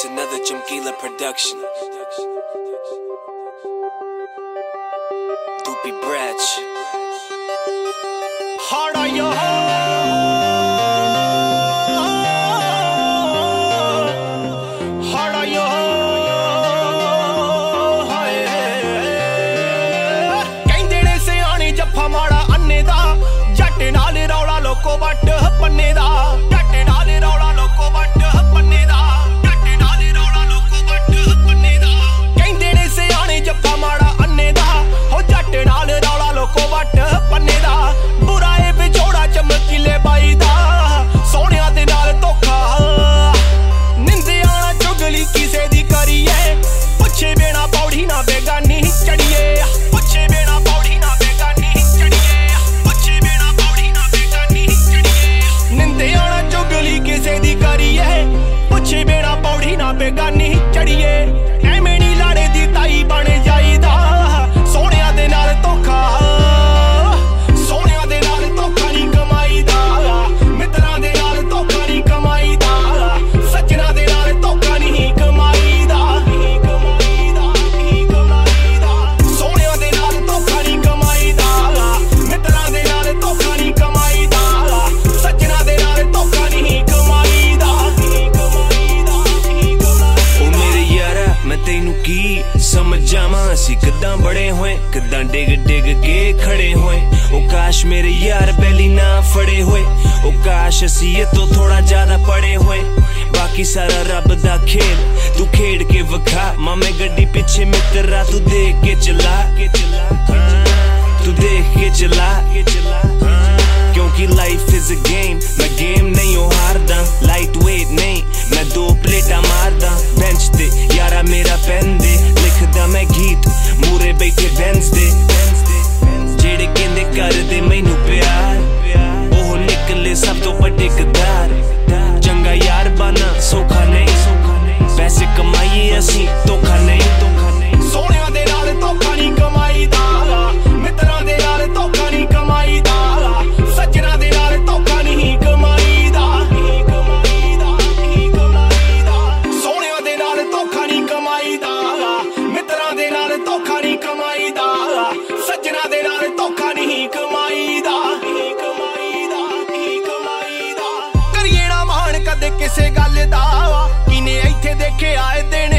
It's another Jamkila production. Doopy Bratch. Hard on your लोको वट पन्ने दा जट नाल रौला लोको वट पन्ने दा जट नाल रौला लोको वट पन्ने दा कहंदे ने सियाणे जप्पा माड़ा अन्ने दा हो जट नाल रौला लोको वट पन्ने दा बुरा ए विछोड़ा चमकीले बाई दा सोहणिया दे नाल धोखा निंदिया ना चुगली किसे दी करिए पुछे बिना पौड़ी ना बेगानी चढ़िए पुछे बिना पौड़ी ना बेगानी चढ़िए पुछे बिना पौड़ी ना चुगली किसे दी करिए पुछे बिना पौड़ी ना बेगानी चढ़िए एवें नी लाड़े दी ताई बने जाईदा सोहणिया दे नाल धोखा सोहणिया दे नाल धोखा नी कमाईदा मित्रां दे नाल धोखा नी कमाईदा सज्जनां दे नाल धोखा नी कमाईदा सोहणिया दे नाल धोखा नी कमाईदा मित्रां दे नाल धोखा नी कमाईदा सज्जनां दे नाल धोखा नी तैनू की समझ जावां असीं किद्दां बड़े होए किद्दां डिग डिग के खड़े होए ओ काश मेरे यार बैली ना फड़े होए ओ काश असीं ये तो थोड़ा ज्यादा पड़े होए बाकी सारा रब दा खेल तू खेड़ के वखा मामे गड्डी पीछे मित्रा तू देख के चला तू देख के चला क्योंकि लाइफ इज अ गेम मैं गेम नहीं हो हारदा लाइट वेट नहीं मैं दो प्लेटा मारदा बेंच ते यारा मेरा पेन दे लिखदा मैं गीत मूरे बैठे बेंच दे जेड़े कहंदे कर दे मैनू प्यार ओह निकले सब तो वड्डे गद्दार चंगा यार बना सौखा नहीं पैसे कमाईए असीं धोखा नहीं सोहणिया दे नाल धोखा नहीं कमाईदा मित्रां दे नाल धोखा नहीं कमाईदा सज्जनां दे नाल धोखा नहीं कमाईदा सोहणिया दे नाल धोखा नहीं कमाईदा मित्रां दे नाल धोखा नहीं कमाईदा सज्जनां दे नाल धोखा नहीं कमाईदा करिए ना मान कदे किसे गल दा किने इत्थे देखे आए दिन